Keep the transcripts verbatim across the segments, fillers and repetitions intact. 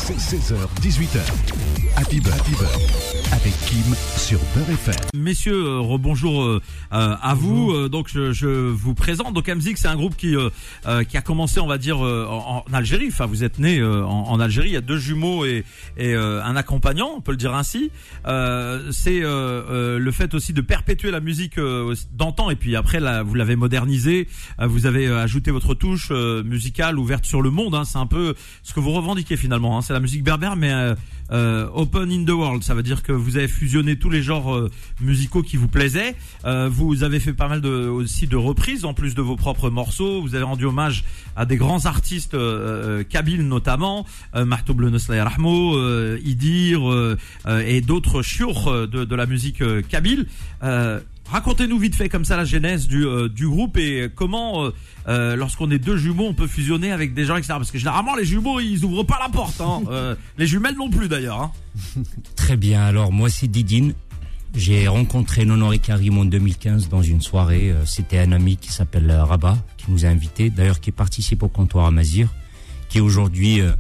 C'est seize heures dix-huit heures. Happy Bird, Happy Bird avec Kim sur Beurre F M. Messieurs, euh, rebonjour euh, euh, à vous. Euh, donc je, je vous présente. Donc Amzik, c'est un groupe qui euh, euh, qui a commencé, on va dire, euh, en, en Algérie. Enfin, vous êtes né euh, en, en Algérie. Il y a deux jumeaux et, et euh, un accompagnant, on peut le dire ainsi. Euh, c'est euh, euh, le fait aussi de perpétuer la musique euh, d'antan. Et puis après, là, vous l'avez modernisé. Euh, vous avez euh, ajouté votre touche euh, musicale ouverte sur le monde. Hein. C'est un peu ce que vous revendiquez finalement. Hein. C'est la musique berbère, mais euh, euh, open in the world. Ça veut dire que vous avez fusionné tous les genres euh, musicaux qui vous plaisaient. Euh, vous avez fait pas mal de, aussi de reprises en plus de vos propres morceaux. Vous avez rendu hommage à des grands artistes euh, euh, kabyles notamment, euh, Mahtoub le Nosla Rahmo, euh, Idir euh, euh, et d'autres chiours de, de la musique euh, kabyle. Euh, Racontez-nous vite fait comme ça la genèse du, euh, du groupe et comment, euh, euh, lorsqu'on est deux jumeaux, on peut fusionner avec des gens, et cetera. Parce que généralement, les jumeaux, ils ouvrent pas la porte. Hein. Euh, les jumelles non plus d'ailleurs. Hein. Très bien. Alors moi, c'est Didine. J'ai rencontré Nonoré Karim en deux mille quinze dans une soirée. C'était un ami qui s'appelle Rabat, qui nous a invités, d'ailleurs qui participe au comptoir Amazir, qui est aujourd'hui euh,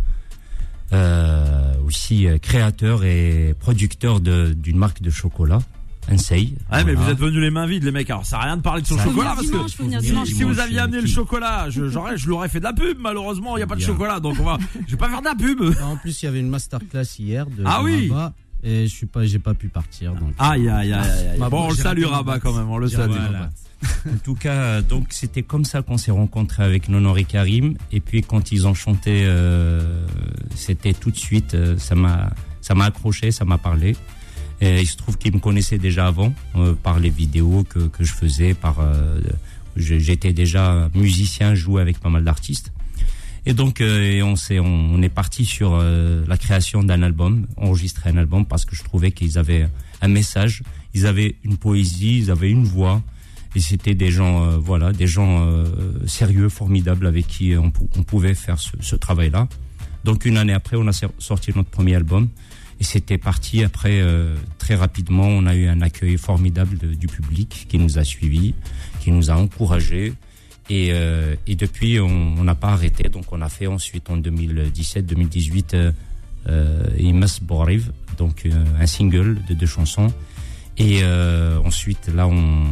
euh, aussi créateur et producteur de, d'une marque de chocolat. Ensei. Ouais, voilà. Mais vous êtes venus les mains vides, les mecs. Alors, ça n'a rien de parler de son ça chocolat parce dimanche, que si, dimanche, si vous aviez dimanche, amené le qui... chocolat, je, j'aurais, je l'aurais fait de la pub. Malheureusement, il n'y a pas de Bien. chocolat, donc on va, je vais pas faire de la pub. En plus, il y avait une masterclass hier de Ah oui. Rabat et je suis pas, j'ai pas pu partir. Donc. Aïe, aïe, aïe, aïe, aïe. Ma Bon, on le j'ai salue, raté mon Rabat, bac. quand même. On le J'ai salue. raté mon Voilà. bac. En tout cas, donc c'était comme ça qu'on s'est rencontrés avec Nonoré Karim. Et puis quand ils ont chanté, euh, c'était tout de suite, euh, ça m'a, ça m'a accroché, ça m'a parlé. Et il se trouve qu'ils me connaissaient déjà avant euh, par les vidéos que que je faisais, par euh, je, j'étais déjà musicien, je jouais avec pas mal d'artistes. Et donc euh, et on s'est on, on est parti sur euh, la création d'un album, enregistrer un album parce que je trouvais qu'ils avaient un message, ils avaient une poésie, ils avaient une voix. Et c'était des gens, euh, voilà, des gens euh, sérieux, formidables avec qui on, on pouvait faire ce, ce travail-là. Donc une année après, on a sorti notre premier album et c'était parti. Après, euh, très rapidement, on a eu un accueil formidable de, du public qui nous a suivis, qui nous a encouragés. Et, euh, et depuis, on n'a pas arrêté. Donc on a fait ensuite en deux mille dix-sept deux mille dix-huit euh, euh, Imas Boriv, donc euh, un single de deux chansons. Et euh, ensuite, là, on,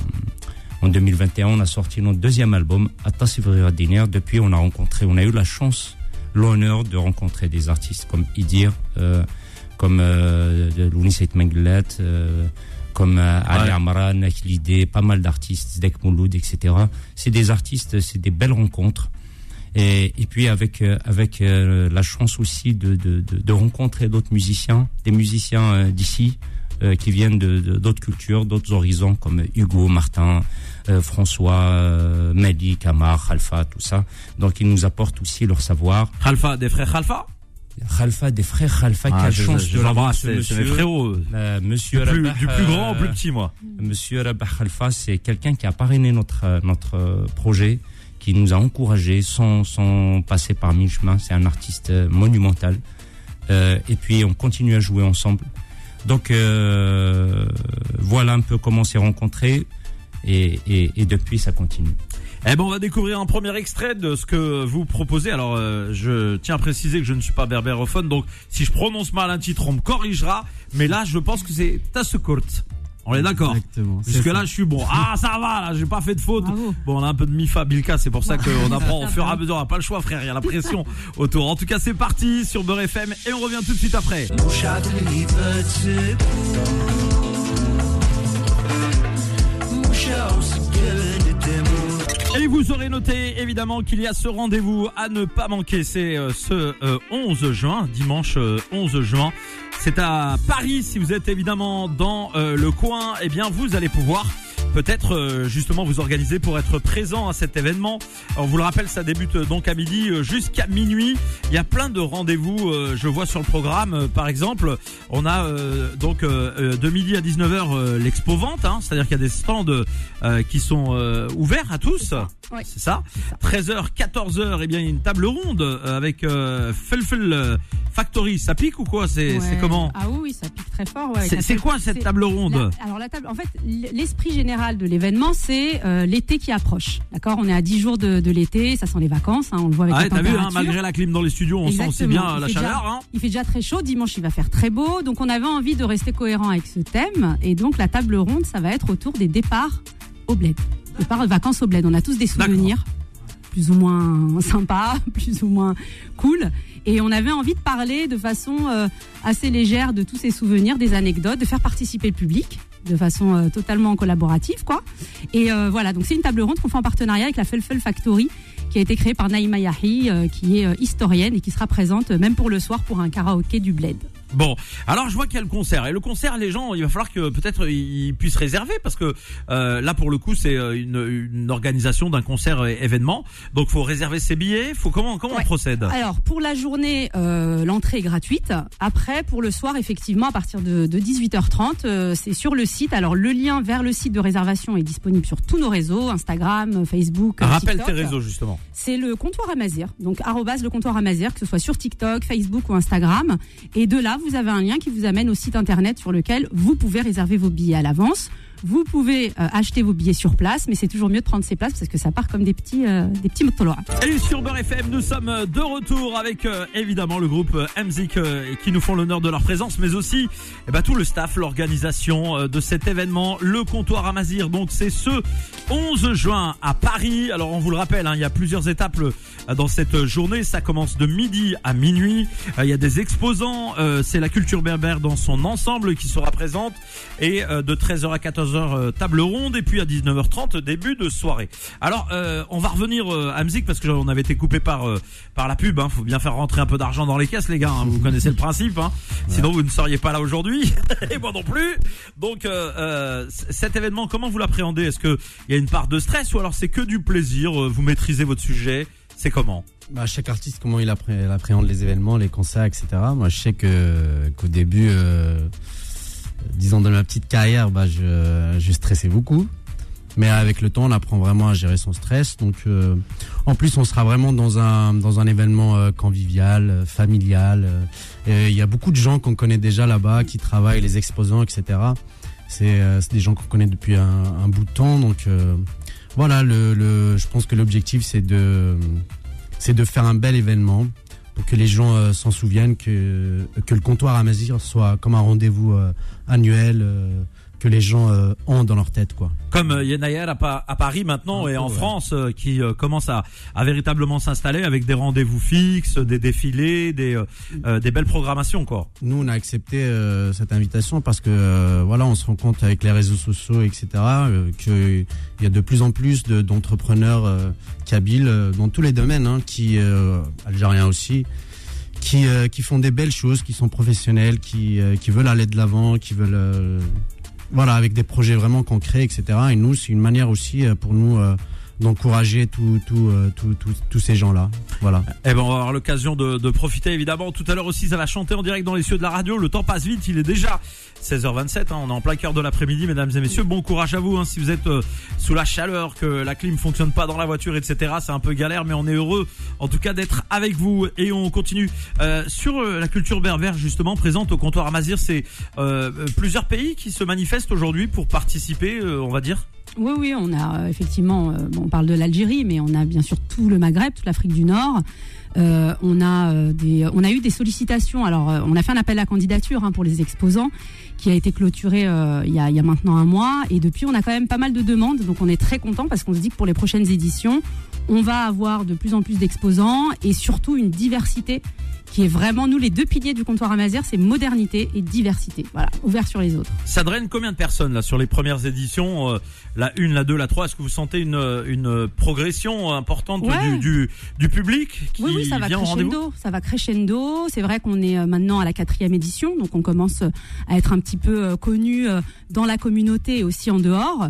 en deux mille vingt et un, on a sorti notre deuxième album, Atasivri Diner. Depuis, on a rencontré, on a eu la chance, l'honneur de rencontrer des artistes comme Idir, euh, comme euh, Louniset Menglet, euh, comme euh, Ali Amran, Nakhlidé, pas mal d'artistes, Zdek Mouloud, et cetera. C'est des artistes, c'est des belles rencontres. Et, et puis avec euh, avec euh, la chance aussi de, de, de, de rencontrer d'autres musiciens, des musiciens euh, d'ici, Euh, qui viennent de, de, d'autres cultures, d'autres horizons, comme Hugo, Martin, euh, François, euh, Mehdi, Kamar, Khalfa, tout ça. Donc ils nous apportent aussi leur savoir. Khalfa, des frères Khalfa. Khalfa, des frères Khalfa, Ah, quelle je, chance je de l'avoir, l'embrasse, ce c'est, monsieur. c'est mes frérots. Euh, monsieur Du plus, Rabah, du plus grand au euh, plus petit, moi. Monsieur Rabah Khalfa, c'est quelqu'un qui a parrainé notre notre projet, qui nous a encouragés sans sans passer par mille chemins. C'est un artiste monumental. Euh, et puis on continue à jouer ensemble. Donc euh, voilà un peu comment on s'est rencontrés et, et, et depuis ça continue. Eh ben on va découvrir un premier extrait de ce que vous proposez. Alors euh, je tiens à préciser que je ne suis pas berbérophone, donc si je prononce mal un titre on me corrigera. Mais là je pense que c'est Tassekurt. On est d'accord. Exactement. Jusque là je suis bon. Ah ça va là, j'ai pas fait de faute. Bravo. Bon on a un peu de Mifa Bilka, c'est pour ça qu'on apprend au fur et à mesure. On n'a pas le choix frère, il y a la pression autour. En tout cas c'est parti sur Beurre F M et on revient tout de suite après. Et vous aurez noté évidemment qu'il y a ce rendez-vous à ne pas manquer. C'est euh, ce euh, onze juin, dimanche euh, onze juin. C'est à Paris. Si vous êtes évidemment dans euh, le coin, eh bien vous allez pouvoir peut-être euh, justement vous organiser pour être présent à cet événement. On vous le rappelle, ça débute donc à midi euh, jusqu'à minuit. Il y a plein de rendez-vous, euh, je vois sur le programme. Euh, par exemple, on a euh, donc euh, de midi à dix-neuf heures euh, l'expo vente, hein, c'est-à-dire qu'il y a des stands euh, qui sont euh, ouverts à tous. Oui. C'est ça. treize heures, quatorze heures, eh bien il y a une table ronde euh, avec euh, Felfel euh, Factory. Ça pique ou quoi? C'est, Ouais. c'est comment? Ah oui, oui, ça pique très fort. Ouais, C'est, c'est quoi cette c'est- table ronde? la, Alors la table, en fait, l'esprit général général de l'événement, c'est euh, l'été qui approche. D'accord, on est à dix jours de, de l'été, ça sent les vacances, hein, on le voit avec ah, les t'as températures. vu, hein, malgré la clim dans les studios, on Exactement. sent aussi bien Il la fait chaleur. Déjà, hein. il fait déjà très chaud, dimanche il va faire très beau, donc on avait envie de rester cohérent avec ce thème, et donc la table ronde, ça va être autour des départs au bled. Départ de vacances au bled, on a tous des souvenirs. D'accord. Plus ou moins sympa, plus ou moins cool. Et on avait envie de parler de façon euh, assez légère de tous ces souvenirs, des anecdotes, de faire participer le public de façon euh, totalement collaborative, quoi. Et euh, voilà, donc c'est une table ronde qu'on fait en partenariat avec la Felfel Factory, qui a été créée par Naïma Yahi, euh, qui est euh, historienne et qui sera présente euh, même pour le soir pour un karaoké du bled. Bon, alors je vois qu'il y a le concert et le concert, les gens, il va falloir que peut-être ils puissent réserver parce que euh, là pour le coup c'est une, une organisation d'un concert événement, donc faut réserver ses billets. Faut comment comment ouais. on procède? Alors pour la journée, euh, l'entrée est gratuite. Après pour le soir, effectivement à partir de, de dix-huit heures trente, euh, c'est sur le site. Alors le lien vers le site de réservation est disponible sur tous nos réseaux, Instagram, Facebook. Rappelle TikTok. tes réseaux justement. C'est le comptoir Amazir, donc arrobase le comptoir Amazir, que ce soit sur TikTok, Facebook ou Instagram. Et de là vous avez un lien qui vous amène au site internet sur lequel vous pouvez réserver vos billets à l'avance. Vous pouvez euh, acheter vos billets sur place, mais c'est toujours mieux de prendre ses places parce que ça part comme des petits euh, des petits motoloa. Et sur Beurre F M, nous sommes de retour avec euh, évidemment le groupe euh, M Z I C euh, qui nous font l'honneur de leur présence, mais aussi eh ben, tout le staff, l'organisation euh, de cet événement, le comptoir Amazir. Donc c'est ce onze juin à Paris. Alors on vous le rappelle, hein, il y a plusieurs étapes euh, dans cette journée. Ça commence de midi à minuit. Euh, il y a des exposants. Euh, c'est la culture berbère dans son ensemble qui sera présente et euh, de treize heures à quatorze heures table ronde et puis à dix-neuf heures trente début de soirée. Alors euh, on va revenir euh, à M Z I C parce que on avait été coupé par euh, par la pub. Hein. Faut bien faire rentrer un peu d'argent dans les caisses, les gars. Hein. Vous connaissez le principe. Hein. Sinon vous ne seriez pas là aujourd'hui et moi non plus. Donc euh, euh, cet événement, comment vous l'appréhendez? Est-ce que il y a une part de stress ou alors c'est que du plaisir? Vous maîtrisez votre sujet? C'est comment? Bah, chaque artiste, comment il appré- appréhende les événements, les concerts, et cetera. Moi, je sais que qu'au début, euh, disons dans ma petite carrière, bah, je, je stressais beaucoup. Mais avec le temps, on apprend vraiment à gérer son stress. Donc, euh, en plus, on sera vraiment dans un dans un événement euh, convivial, euh, familial. Il y a beaucoup de gens qu'on connaît déjà là-bas, qui travaillent, les exposants, et cetera. C'est, euh, c'est des gens qu'on connaît depuis un, un bout de temps. Donc, euh, voilà, le, le, je pense que l'objectif, c'est de c'est de faire un bel événement pour que les gens euh, s'en souviennent, que que le comptoir Amazir soit comme un rendez-vous euh, annuel. Euh, que les gens euh, ont dans leur tête, quoi. Comme euh, Yenayer à, à Paris maintenant, ah, et en ouais. France euh, qui euh, commence à, à véritablement s'installer avec des rendez-vous fixes, des défilés, des euh, euh, des belles programmations, quoi. Nous, on a accepté euh, cette invitation parce que euh, voilà, on se rend compte avec les réseaux sociaux, et cetera, euh, qu'il y a de plus en plus de, d'entrepreneurs euh, kabyles euh, dans tous les domaines, hein, qui euh, algériens aussi. Qui, euh, qui font des belles choses, qui sont professionnels, qui, euh, qui veulent aller de l'avant, qui veulent euh, voilà, avec des projets vraiment concrets, et cetera. Et nous, c'est une manière aussi pour nous euh, d'encourager tous tout, euh, tout, tout, tous ces gens-là. Voilà. Eh ben, on va avoir l'occasion de, de profiter, évidemment. Tout à l'heure aussi, ça va chanter en direct dans les cieux de la radio. Le temps passe vite, il est déjà seize heures vingt-sept. Hein, on est en plein cœur de l'après-midi, mesdames et messieurs. Bon courage à vous. Hein, si vous êtes euh, sous la chaleur, que la clim fonctionne pas dans la voiture, et cetera. C'est un peu galère, mais on est heureux, en tout cas, d'être avec vous. Et on continue euh, sur euh, la culture berbère, justement, présente au comptoir Amazir. C'est euh, plusieurs pays qui se manifestent aujourd'hui pour participer, euh, on va dire. Oui, oui, on a euh, effectivement, euh, bon, on parle de l'Algérie, mais on a bien sûr tout le Maghreb, toute l'Afrique du Nord. Euh, on a euh, des, on a eu des sollicitations. Alors, euh, on a fait un appel à candidature hein, pour les exposants, qui a été clôturé euh, il y a, il y a maintenant un mois. Et depuis, on a quand même pas mal de demandes. Donc, on est très content parce qu'on se dit que pour les prochaines éditions, on va avoir de plus en plus d'exposants et surtout une diversité qui est vraiment, nous, les deux piliers du comptoir Amazir, c'est modernité et diversité. Voilà, ouvert sur les autres. Ça draine combien de personnes là sur les premières éditions, euh, la une, la deux, la trois? Est-ce que vous sentez une, une progression importante ouais. du, du, du public qui oui, oui, ça va vient au rendez-vous? Ça va crescendo. C'est vrai qu'on est maintenant à la quatrième édition, donc on commence à être un petit peu connu dans la communauté et aussi en dehors.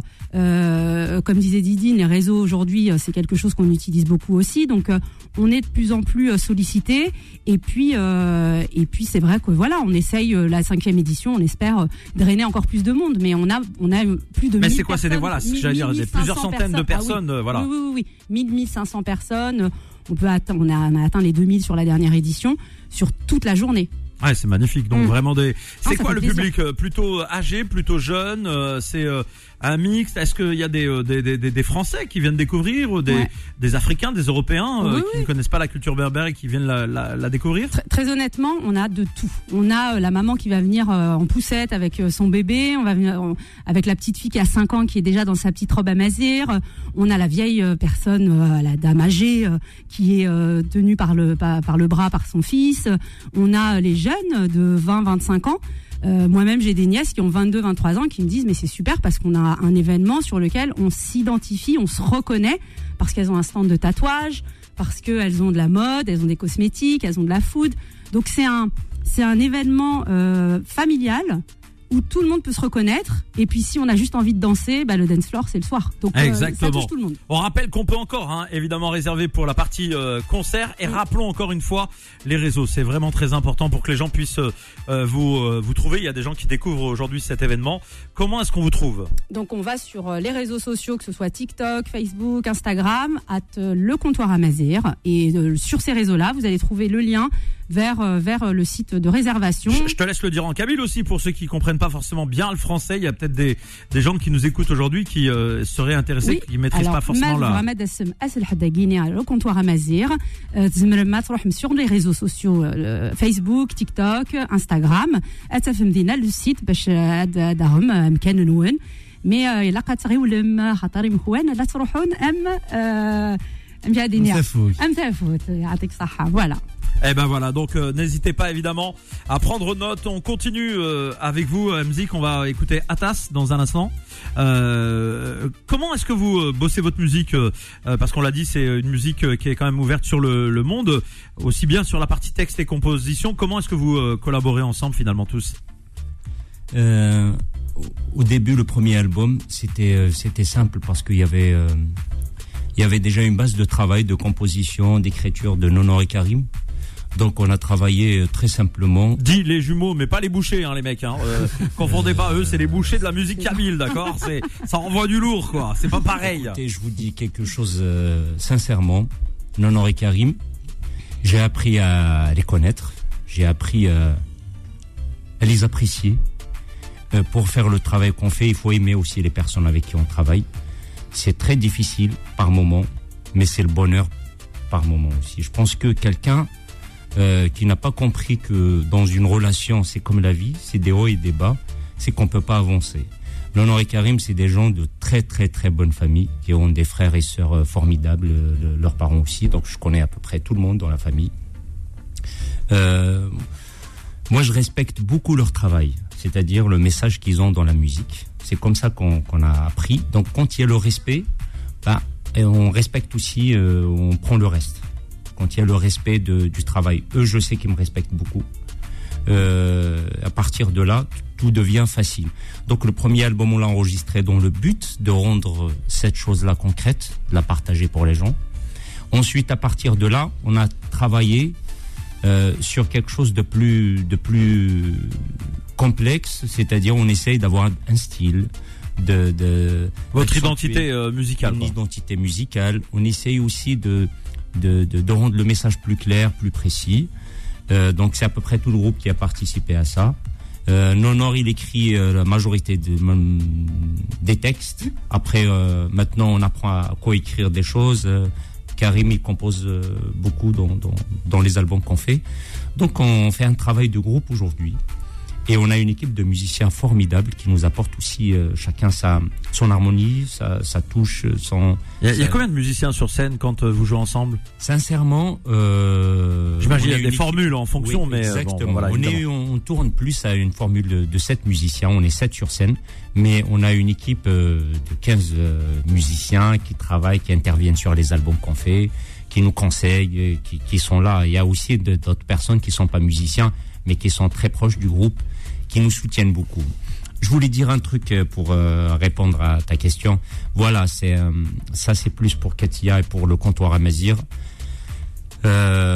Euh, comme disait Didine, les réseaux aujourd'hui, c'est quelque chose qu'on utilise beaucoup aussi. Donc on est de plus en plus sollicité. Et puis, euh, et puis c'est vrai que voilà, on essaye la cinquième édition, on espère drainer encore plus de monde, mais on a, on a plus de. Mais c'est quoi, c'est des voilà, c'est ce que j'allais dire, des plusieurs centaines personnes. de personnes, ah, oui. voilà. Oui, oui, oui, oui. mille, mille cinq cents personnes. On peut atteindre, on a, on a atteint les deux mille sur la dernière édition, sur toute la journée. Ouais, c'est magnifique. Donc mmh. vraiment des. C'est ah, quoi le plaisir. public? Plutôt âgé, plutôt jeune. Euh, c'est euh, un mix. Est-ce qu'il y a des, des, des, des Français qui viennent découvrir, des, ouais. des Africains, des Européens oui, euh, oui. qui ne connaissent pas la culture berbère et qui viennent la, la, la découvrir? Très, très honnêtement, on a de tout. On a euh, la maman qui va venir euh, en poussette avec euh, son bébé, on va venir on, avec la petite fille qui a cinq ans qui est déjà dans sa petite robe à mazir. On a la vieille euh, personne, euh, la dame âgée euh, qui est euh, tenue par le par, par le bras par son fils. On a les jeunes de vingt à vingt-cinq ans. Euh, moi-même, j'ai des nièces qui ont vingt-deux, vingt-trois ans qui me disent mais c'est super parce qu'on a un événement sur lequel on s'identifie, on se reconnaît parce qu'elles ont un stand de tatouage, parce qu'elles ont de la mode, elles ont des cosmétiques, elles ont de la food. Donc c'est un c'est un événement euh, familial où tout le monde peut se reconnaître. Et puis si on a juste envie de danser, bah, le dance floor c'est le soir. Donc euh, ça touche tout le monde. On rappelle qu'on peut encore, hein, évidemment, réserver pour la partie euh, concert. Et oui. rappelons encore une fois les réseaux. C'est vraiment très important pour que les gens puissent euh, vous euh, vous trouver. Il y a des gens qui découvrent aujourd'hui cet événement. Comment est-ce qu'on vous trouve? Donc on va sur les réseaux sociaux, que ce soit TikTok, Facebook, Instagram, at le comptoir à Mazir. Et euh, sur ces réseaux-là, vous allez trouver le lien vers euh, vers le site de réservation. Je, je te laisse le dire en kabyle aussi pour ceux qui comprennent pas forcément bien le français. Il y a peut-être des des gens qui nous écoutent aujourd'hui qui euh, seraient intéressés, oui. qui maîtrisent Alors, pas forcément la. Le comptoir à Mazir. Sur les réseaux sociaux, euh, Facebook, TikTok, Instagram. Le site باش داهم مكان نون. Mais إلا قد تغيولم خاطر مخوان لا تروحون أم أم جادينيا أم تفوت يعطيك الصحة. Voilà. Eh ben voilà, donc euh, n'hésitez pas évidemment à prendre note. On continue euh, avec vous, Mzik. On va écouter Atas dans un instant. Euh, comment est-ce que vous euh, bossez votre musique euh, parce qu'on l'a dit, c'est une musique euh, qui est quand même ouverte sur le, le monde, aussi bien sur la partie texte et composition. Comment est-ce que vous euh, collaborez ensemble finalement tous? euh, Au début, le premier album, c'était euh, c'était simple parce qu'il y avait euh, il y avait déjà une base de travail, de composition, d'écriture de Nonor et Karim. Donc on a travaillé très simplement. Dit les jumeaux, mais pas les bouchers, hein, les mecs. Hein. Euh, confondez pas, eux, c'est les bouchers de la musique kabyle, d'accord? C'est, ça envoie du lourd, quoi. C'est pas pareil. Écoutez, je vous dis quelque chose euh, sincèrement. Nonor et Karim, j'ai appris à les connaître, j'ai appris à, à les apprécier. Euh, pour faire le travail qu'on fait, il faut aimer aussi les personnes avec qui on travaille. C'est très difficile par moment, mais c'est le bonheur par moment aussi. Je pense que quelqu'un Euh, qui n'a pas compris que dans une relation, c'est comme la vie, c'est des hauts et des bas, c'est qu'on peut pas avancer. Nonor et Karim, c'est des gens de très très très bonne famille, qui ont des frères et sœurs formidables, euh, leurs parents aussi, donc je connais à peu près tout le monde dans la famille. Euh, moi, je respecte beaucoup leur travail, c'est-à-dire le message qu'ils ont dans la musique. C'est comme ça qu'on, qu'on a appris. Donc quand il y a le respect, bah, on respecte aussi, euh, on prend le reste. Quand il y a le respect de, du travail. Eux, je sais qu'ils me respectent beaucoup. Euh, à partir de là, tout devient facile. Donc le premier album, on l'a enregistré dans le but de rendre cette chose-là concrète, de la partager pour les gens. Ensuite, à partir de là, on a travaillé euh, sur quelque chose de plus, de plus complexe, c'est-à-dire on essaye d'avoir un style, de, de votre identité euh, musicale. Une quoi. identité musicale. On essaye aussi de De, de, de rendre le message plus clair, plus précis. Euh, donc c'est à peu près tout le groupe qui a participé à ça. Euh, Nonor, il écrit euh, la majorité de, euh, des textes. Après, euh, maintenant, on apprend à coécrire des choses. Euh, Karim, il compose euh, beaucoup dans, dans, dans les albums qu'on fait. Donc on fait un travail de groupe aujourd'hui. Et on a une équipe de musiciens formidables qui nous apportent aussi euh, chacun sa, son harmonie, sa, sa touche, son... Il y, a, il y a combien de musiciens sur scène quand euh, vous jouez ensemble? Sincèrement... Euh, J'imagine qu'il y a des équipe... formules en fonction, oui, mais... Exactement. Bon, voilà, on, est, on tourne plus à une formule de, de sept musiciens, on est sept sur scène, mais on a une équipe euh, de quinze euh, musiciens qui travaillent, qui interviennent sur les albums qu'on fait, qui nous conseillent, qui, qui sont là. Il y a aussi de, d'autres personnes qui ne sont pas musiciens, mais qui sont très proches du groupe, qui nous soutiennent beaucoup. Je voulais dire un truc pour euh, répondre à ta question. Voilà, c'est euh, ça, c'est plus pour Katia et pour le comptoir à Mazir. Euh,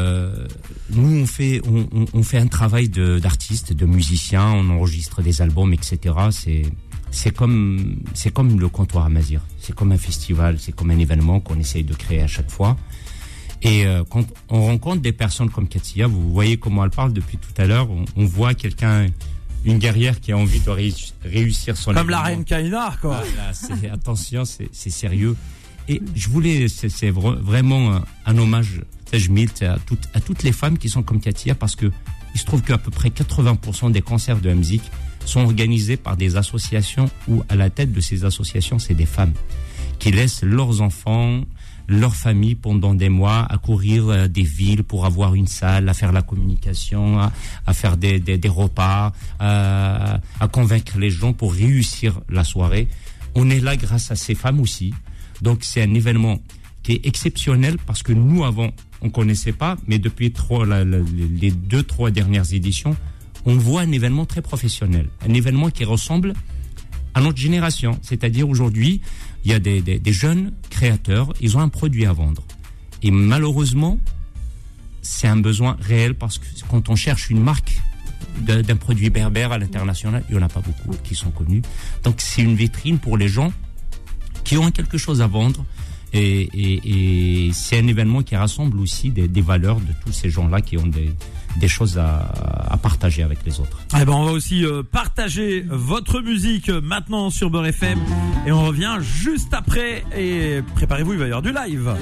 nous, on fait on, on fait un travail de, d'artistes, de musiciens. On enregistre des albums, et cetera. C'est c'est comme c'est comme le comptoir à Mazir. C'est comme un festival, c'est comme un événement qu'on essaye de créer à chaque fois. Et euh, quand on rencontre des personnes comme Katia, vous voyez comment elle parle depuis tout à l'heure. On, on voit quelqu'un une guerrière qui a envie de réussir, réussir son Comme événement. la reine Kaina, quoi. Voilà, c'est, attention, c'est, c'est sérieux. Et je voulais, c'est, c'est vra- vraiment un, un hommage, Tajmil, à, tout, à toutes les femmes qui sont comme Katia, parce que il se trouve qu'à peu près quatre-vingts pour cent des concerts de musique sont organisés par des associations où à la tête de ces associations, c'est des femmes qui laissent leurs enfants, leur famille pendant des mois à courir euh, des villes pour avoir une salle, à faire la communication, à, à faire des, des, des repas, à, à convaincre les gens pour réussir la soirée. On est là grâce à ces femmes aussi. Donc c'est un événement qui est exceptionnel parce que nous avant on connaissait pas, mais depuis trois, la, la, les deux trois dernières éditions, on voit un événement très professionnel, un événement qui ressemble à notre génération. C'est-à-dire aujourd'hui, il y a des, des, des jeunes créateurs, ils ont un produit à vendre. Et malheureusement, c'est un besoin réel parce que quand on cherche une marque de, d'un produit berbère à l'international, il n'y en a pas beaucoup qui sont connus. Donc c'est une vitrine pour les gens qui ont quelque chose à vendre. Et, et, et c'est un événement qui rassemble aussi des, des valeurs de tous ces gens-là qui ont des, des choses à, à partager avec les autres. Eh ben, on va aussi euh, partager votre musique euh, maintenant sur Beurre F M et on revient juste après. Et préparez-vous, il va y avoir du live.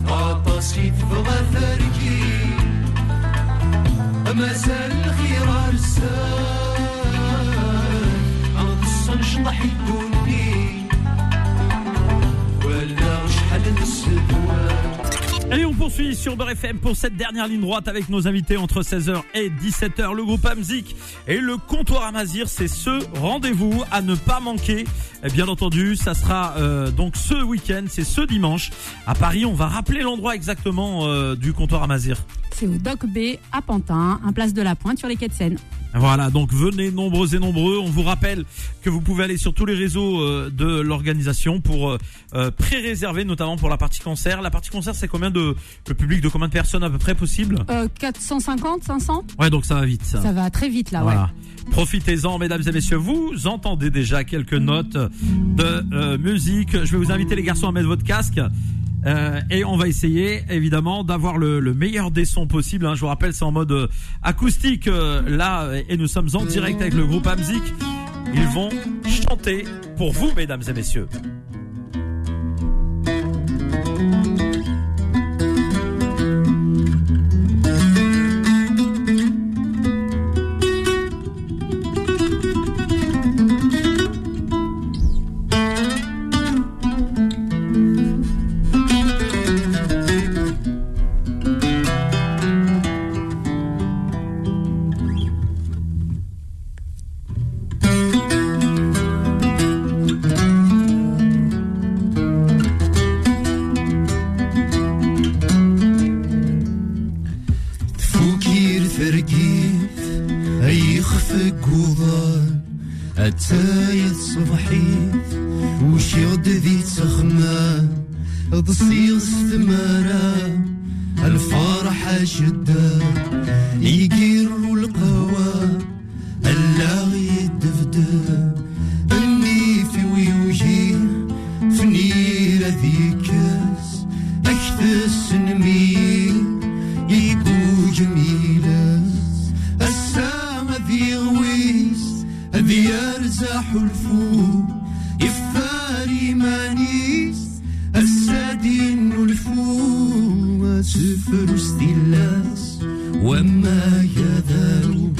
Et on poursuit sur Beurre F M pour cette dernière ligne droite avec nos invités entre seize heures et dix-sept heures. Le groupe Amzik et le comptoir Amazir, c'est ce rendez-vous à ne pas manquer. Et bien entendu, ça sera euh, donc ce week-end, c'est ce dimanche à Paris. On va rappeler l'endroit exactement euh, du comptoir Amazir. C'est au Doc B à Pantin, un place de la Pointe sur les quais de Seine. Voilà, donc venez nombreux et nombreux. On vous rappelle que vous pouvez aller sur tous les réseaux euh, de l'organisation pour euh, pré-réserver, notamment pour la partie concert. La partie concert, c'est combien de le public de combien de personnes à peu près possible? euh, quatre cent cinquante, cinq cents. Ouais, donc ça va vite. Ça, ça va très vite là, voilà. Ouais. Profitez-en, mesdames et messieurs. Vous entendez déjà quelques notes de euh, musique. Je vais vous inviter les garçons à mettre votre casque. Euh, et on va essayer évidemment d'avoir le, le meilleur des sons possible, hein. Je vous rappelle, c'est en mode euh, acoustique euh, là, et nous sommes en direct avec le groupe Amzik. Ils vont chanter pour vous, mesdames et messieurs. أتايا الصبحيت وشي غددي تخمان ضصيغ الثمارة الفرحة شدة يقيروا القوى اللاغي الدفدة أني في ويوجي فنيرة ذيكاس أكثس نميل يقو جميلة السامة ذي غويس ذي أرزاح الفوق إفاري مانيس السادين الفوق سفر استلاس وما يذارو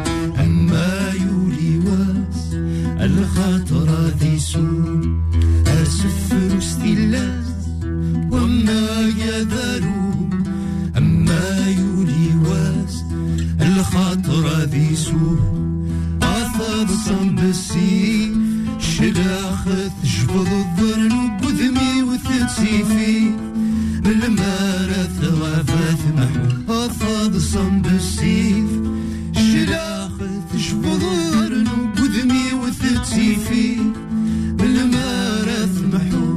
أما يولي واس الخاطر ذي سور سفر استلاس وما يذارو أما يولي واس الخاطر ذي سور أصاب بسي شلاخت جبض الظرن وبذمي وثتسيفي بالمارث غافت محو أصاب صنب السيف شلاخت جبض الظرن وبذمي وثتسيفي بالمارث محو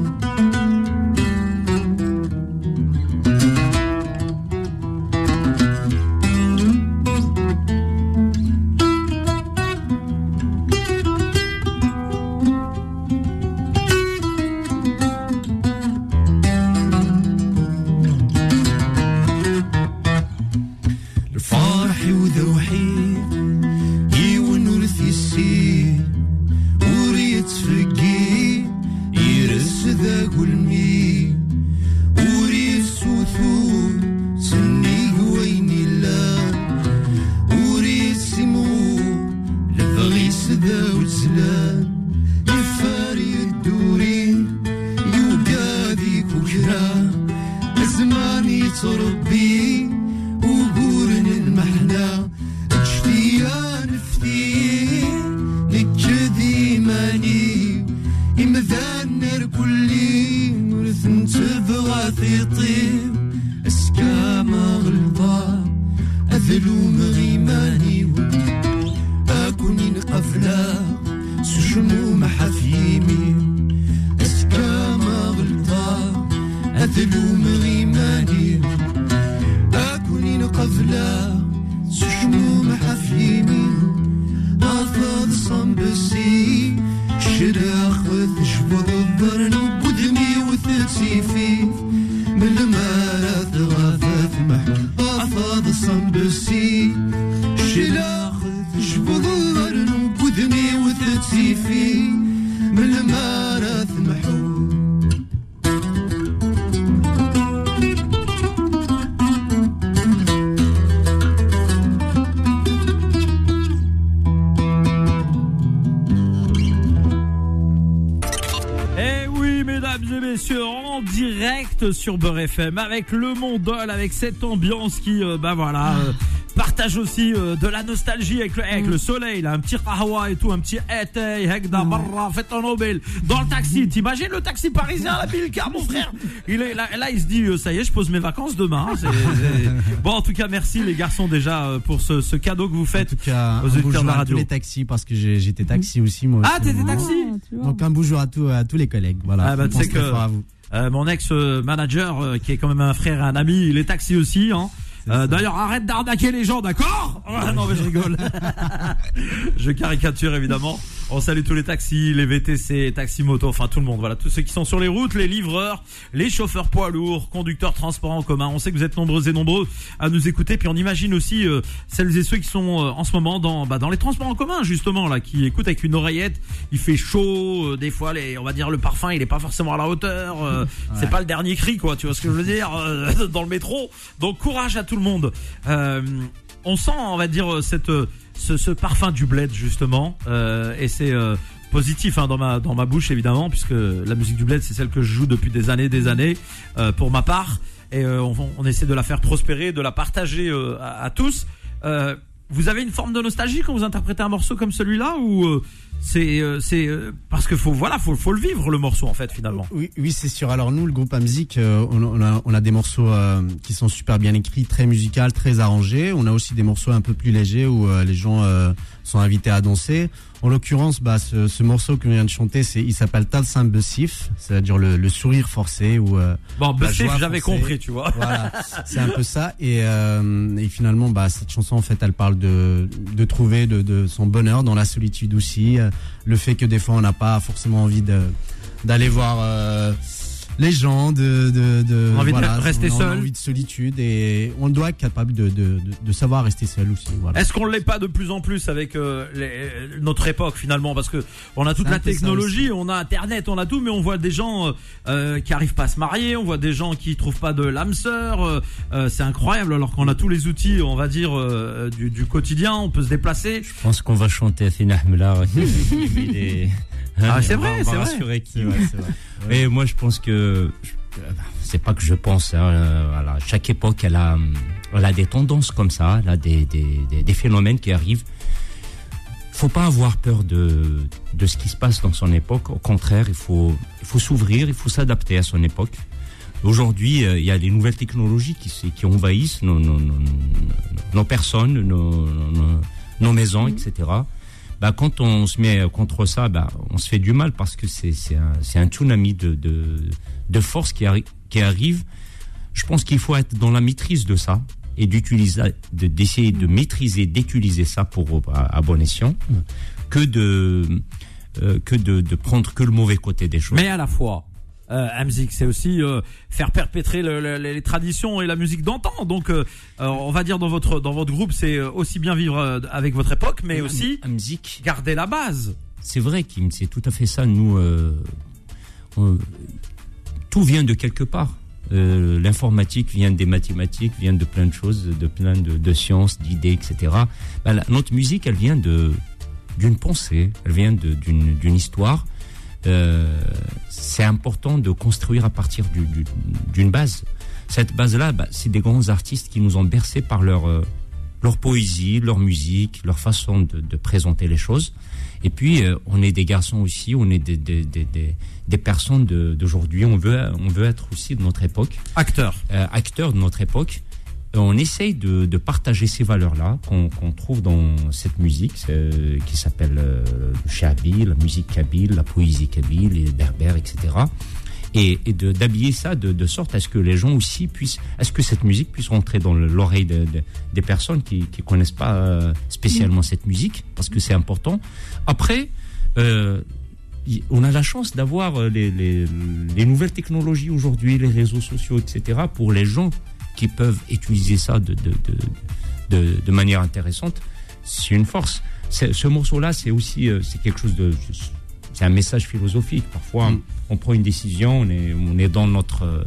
ذا وزلان يفاري الدورين يوقع ذيك وكرا الزمان يتربي وقورن المحلى اجتيا نفتي لك ماني إمذان نار كلي ورثن تبغى ثيطيب اسكاما غلطا أذلوم غيماني أكوني نقفلا سجمو محافيمي اسكاما غلطا أذلوم غيماني أكوني نقفلا سجمو محافيمي أفض صنبسي شراخ وتشبض الضرن وبدمي وثسيفي من المارث غاثث محل أفض صنبسي شراخ وتشبض الضرن وبدمي وثسيفي من المارث محل Messieurs, en direct sur Beurre F M avec le Mondol, avec cette ambiance qui, euh, bah voilà, euh, partage aussi euh, de la nostalgie avec le, avec le soleil, là, un petit kahwa et tout, un petit été, hekda barra, fête en Nobel, dans le taxi. T'imagines le taxi parisien, la Bilka, mon frère? Il est là, là, il se dit, euh, ça y est, je pose mes vacances demain. C'est, c'est... Bon, en tout cas, merci les garçons déjà euh, pour ce, ce cadeau que vous faites. En tout cas, aux auditeurs de la radio. Tous les taxis parce que j'ai, j'étais taxi aussi moi. Ah, t'étais taxi. Donc un bonjour à tous, à tous les collègues. Voilà. Ah bah, tu sais que euh, mon ex-manager, euh, qui est quand même un frère et un ami, il est taxi aussi, hein. Euh, d'ailleurs, arrête d'arnaquer les gens, d'accord? Ah, non, mais je rigole. Je caricature, évidemment. On salue tous les taxis, les V T C, taxis moto, enfin tout le monde. Voilà, tous ceux qui sont sur les routes, les livreurs, les chauffeurs poids lourds, conducteurs transports en commun. On sait que vous êtes nombreux et nombreux à nous écouter. Puis on imagine aussi euh, celles et ceux qui sont euh, en ce moment dans bah, dans les transports en commun, justement, là, qui écoutent avec une oreillette. Il fait chaud, euh, des fois, les, on va dire le parfum, il est pas forcément à la hauteur. Euh, ouais. C'est pas le dernier cri, quoi. Tu vois ce que je veux dire, euh, dans le métro. Donc courage à tout le monde. Euh, on sent, on va dire, cette ce, ce parfum du bled justement, euh, et c'est euh, positif hein, dans ma dans ma bouche évidemment, puisque la musique du bled c'est celle que je joue depuis des années, des années euh, pour ma part, et euh, on, on essaie de la faire prospérer, de la partager euh, à, à tous. Euh, vous avez une forme de nostalgie quand vous interprétez un morceau comme celui-là, ou euh, c'est euh, c'est euh, parce que faut voilà faut faut le vivre le morceau en fait finalement. Oui oui c'est sûr. Alors nous le groupe Amzik, euh, on, on a on a des morceaux euh, qui sont super bien écrits, très musical, très arrangés. On a aussi des morceaux un peu plus légers où euh, les gens euh, sont invités à danser. En l'occurrence, bah ce, ce morceau que l'on vient de chanter, c'est il s'appelle Talsam Bessif, c'est-à-dire le, le sourire forcé ou euh, bon Bessif j'avais forcée. Compris, tu vois. Voilà, c'est un peu ça. Et, euh, et finalement, bah cette chanson en fait, elle parle de de trouver de, de son bonheur dans la solitude aussi, euh, le fait que des fois on n'a pas forcément envie de d'aller voir euh, les gens, de, de, de envie voilà, de rester on seul, a envie de solitude, et on doit être capable de, de, de, de savoir rester seul aussi. Voilà. Est-ce qu'on l'est pas de plus en plus avec euh, les, notre époque finalement, parce que on a toute la technologie, on a Internet, on a tout, mais on voit des gens euh, qui arrivent pas à se marier, on voit des gens qui trouvent pas de l'âme sœur. Euh, c'est incroyable, alors qu'on a tous les outils, on va dire euh, du, du quotidien, on peut se déplacer. Je pense qu'on va chanter Fina Hmlar. Ah, c'est vrai, c'est vrai. Qui, ouais, c'est vrai. Mais moi, je pense que c'est pas que je pense. Hein, euh, voilà, chaque époque, elle a, elle a des tendances comme ça, elle a des, des, des, des phénomènes qui arrivent. Faut pas avoir peur de de ce qui se passe dans son époque. Au contraire, il faut il faut s'ouvrir, il faut s'adapter à son époque. Aujourd'hui, euh, il y a des nouvelles technologies qui qui envahissent nos nos nos, nos personnes, nos, nos nos maisons, et cetera. Bah, quand on se met contre ça, bah, on se fait du mal, parce que c'est, c'est un, c'est un tsunami de, de, de force qui, arri- qui arrive. Je pense qu'il faut être dans la maîtrise de ça et d'utiliser, de, d'essayer de maîtriser, d'utiliser ça pour, à, à bon escient, que de, euh, que de, de prendre que le mauvais côté des choses. Mais à la fois, Euh, Amzik, c'est aussi euh, faire perpétrer le, le, les traditions et la musique d'antan. Donc, euh, on va dire dans votre dans votre groupe, c'est aussi bien vivre euh, avec votre époque, mais aussi Amzik, garder la base. C'est vrai, Kim, c'est tout à fait ça. Nous, euh, on, tout vient de quelque part. Euh, l'informatique vient des mathématiques, vient de plein de choses, de plein de, de sciences, d'idées, et cetera. Ben, la, notre musique, elle vient de d'une pensée, elle vient de, d'une, d'une histoire. Euh, c'est important de construire à partir du, du, d'une base. Cette base-là, bah, c'est des grands artistes qui nous ont bercés par leur, euh, leur poésie, leur musique, leur façon de, de présenter les choses. Et puis, euh, on est des garçons aussi, on est des, des, des, des, des personnes de, d'aujourd'hui. On veut, on veut être aussi de notre époque. Acteurs. Euh, acteurs de notre époque. On essaye de, de partager ces valeurs-là qu'on, qu'on trouve dans cette musique euh, qui s'appelle euh, le shabil, la musique kabyle, la poésie kabyle, les berbères, et cetera. Et, et de, d'habiller ça de, de sorte à ce que les gens aussi puissent, à ce que cette musique puisse rentrer dans l'oreille de, de, des personnes qui qui connaissent pas euh, spécialement mmh. cette musique, parce que c'est important. Après, euh, on a la chance d'avoir les, les, les nouvelles technologies aujourd'hui, les réseaux sociaux, et cetera, pour les gens qui peuvent utiliser ça de, de, de, de, de manière intéressante. C'est une force. C'est, ce morceau-là, c'est aussi c'est quelque chose de... C'est un message philosophique. Parfois, mm. on prend une décision, on est, on est dans notre... Euh,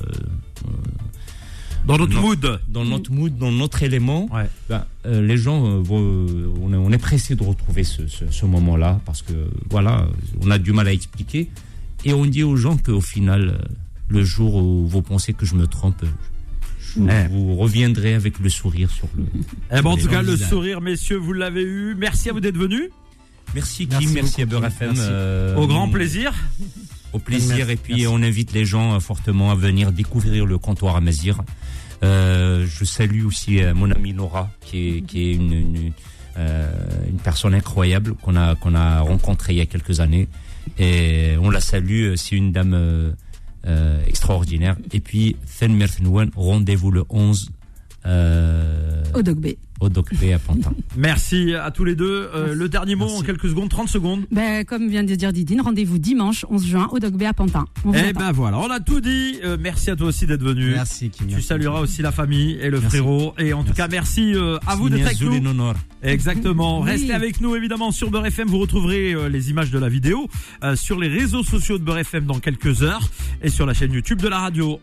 dans notre, notre mood. Dans notre mood, dans notre élément. Ouais. Ben, euh, les gens, euh, vont, on, est, on est pressé de retrouver ce, ce, ce moment-là parce que, voilà, on a du mal à expliquer. Et on dit aux gens qu'au final, le jour où vous pensez que je me trompe... Eh. Vous reviendrez avec le sourire sur le. Eh ben en tout cas, le sourire, messieurs, vous l'avez eu. Merci à vous d'être venus. Merci Kim, merci, merci à Beurre F M. Euh, au grand plaisir. Au plaisir. Merci, et puis merci. On invite les gens fortement à venir découvrir le comptoir à Mazir. Euh, je salue aussi mon amie Nora, qui est, qui est une, une, euh, une personne incroyable qu'on a, qu'on a rencontrée il y a quelques années. Et on la salue. C'est une dame. Euh, Euh, extraordinaire. Et puis, rendez-vous le onze euh, au Doc B. Au Doc B à Pantin. Merci à tous les deux. Euh, le dernier mot Merci. En quelques secondes, trente secondes. Ben, comme vient de dire Didine, rendez-vous dimanche onze juin au Doc B à Pantin. Eh ben voilà, on a tout dit. Euh, merci à toi aussi d'être venu. Merci. Kim, tu merci. salueras aussi la famille et le merci. frérot. Et en tout merci. Cas, merci euh, à vous d'être avec nous. Exactement. Oui. Restez avec nous évidemment sur Beurre F M. Vous retrouverez euh, les images de la vidéo euh, sur les réseaux sociaux de Beurre F M dans quelques heures et sur la chaîne YouTube de la radio.